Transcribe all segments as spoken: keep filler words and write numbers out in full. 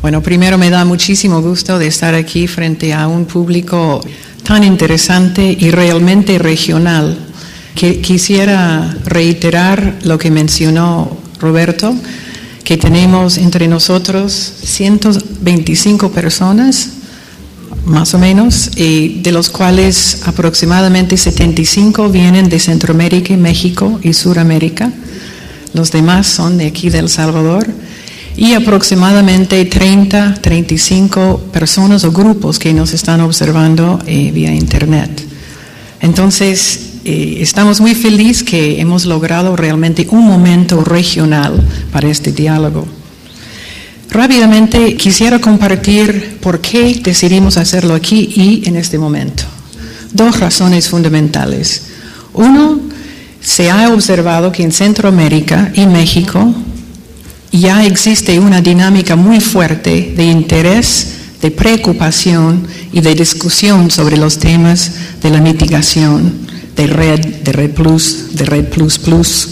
Bueno, primero me da muchísimo gusto de estar aquí frente a un público tan interesante y realmente regional. Que quisiera reiterar lo que mencionó Roberto, que tenemos entre nosotros ciento veinticinco personas, más o menos, y de los cuales aproximadamente setenta y cinco vienen de Centroamérica, México y Suramérica. Los demás son de aquí de El Salvador. Y aproximadamente treinta, treinta y cinco personas o grupos que nos están observando eh, vía internet. Entonces, eh, estamos muy felices que hemos logrado realmente un momento regional para este diálogo. Rápidamente quisiera compartir por qué decidimos hacerlo aquí y en este momento. Dos razones fundamentales. Uno, se ha observado que en Centroamérica y México ya existe una dinámica muy fuerte de interés, de preocupación y de discusión sobre los temas de la mitigación, de red, de red plus, de red plus plus,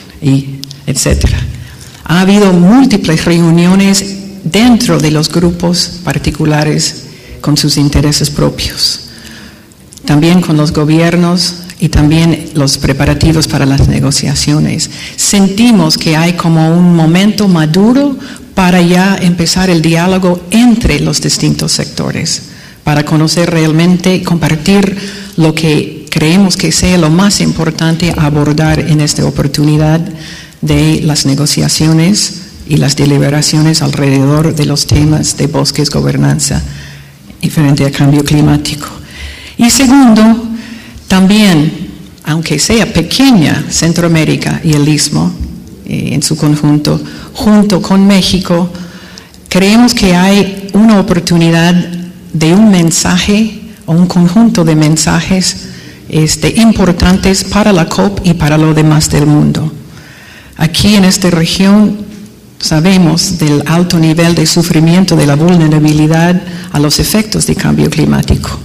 y etcétera. Ha habido múltiples reuniones dentro de los grupos particulares con sus intereses propios, también con los gobiernos y también los preparativos para las negociaciones. Sentimos que hay como un momento maduro para ya empezar el diálogo entre los distintos sectores, para conocer realmente, compartir lo que creemos que sea lo más importante a abordar en esta oportunidad de las negociaciones y las deliberaciones alrededor de los temas de bosques, gobernanza y frente al cambio climático. Y segundo, también, aunque sea pequeña Centroamérica y el Istmo eh, en su conjunto, junto con México, creemos que hay una oportunidad de un mensaje o un conjunto de mensajes este, importantes para la COP y para lo demás del mundo. Aquí en esta región sabemos del alto nivel de sufrimiento, de la vulnerabilidad a los efectos del cambio climático,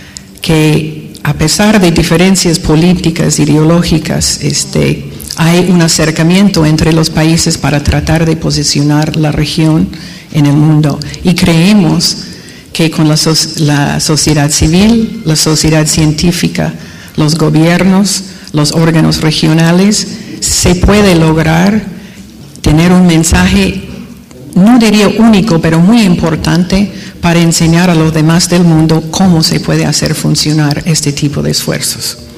que a pesar de diferencias políticas, ideológicas, este, hay un acercamiento entre los países para tratar de posicionar la región en el mundo. Y creemos que con la, so la sociedad civil, la sociedad científica, los gobiernos, los órganos regionales, se puede lograr tener un mensaje, no diría único, pero muy importante, para enseñar a los demás del mundo cómo se puede hacer funcionar este tipo de esfuerzos.